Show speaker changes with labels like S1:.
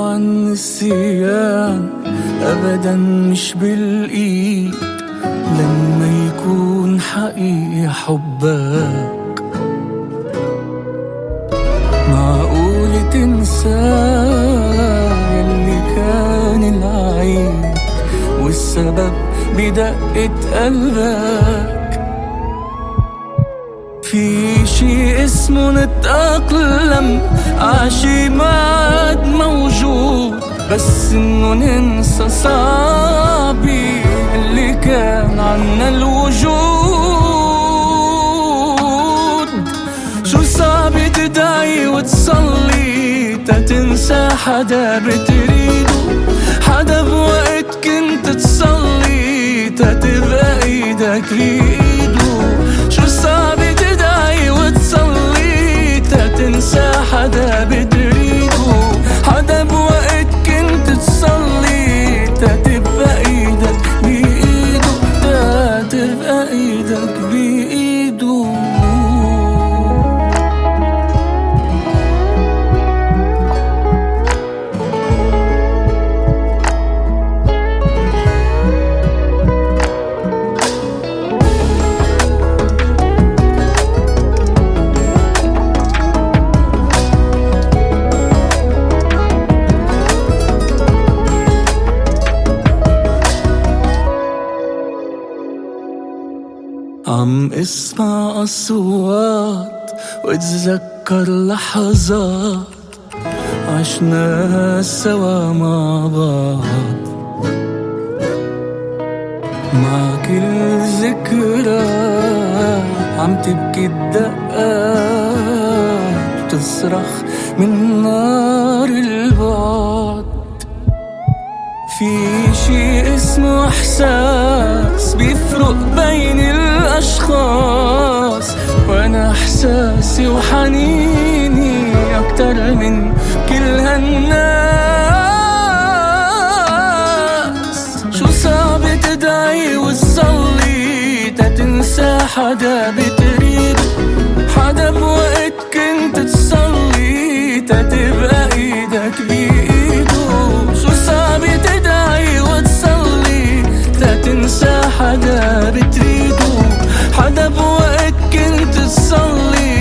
S1: عن النسيان أبدا مش بالإيد لما يكون حقيقي حبك. معقول تنسى يلي كان العيب والسبب بدقة قلبك؟ في شي اسمه نتأقلم عاشي ما عاد موجود، بس انه ننسى صعبي اللي كان عنا الوجود. شو صعب تدعي وتصلي تتنسى حدا بتريده، حدا بوقت كنت تصلي تتبقى ايدك بإيده. شو صعب تدعي وتصلي تتنسى حدا بتريده، حدا بوقت كنت تصلي تتبقى ايدك بإيده، تتبقى ايدك بإيده. عم اسمع أصوات واتذكر لحظات عشناها سوا مع بعض. مع كل ذكرى عم تبكي الدقات وتصرخ من نار البعد. في شي اسمه إحساس بيفرق بين الأشخاص، وأنا إحساسي وحنيني أكتر من كل هالناس. شو صعب تدعي وتصلي تتنسى حدا بتريده، حدا بوقت كنت تصلي تتبقى ايدك بإيده. شو صعب تدعي وتصلي تتنسى حدا بتريده، حدا بوقت كنت تصلي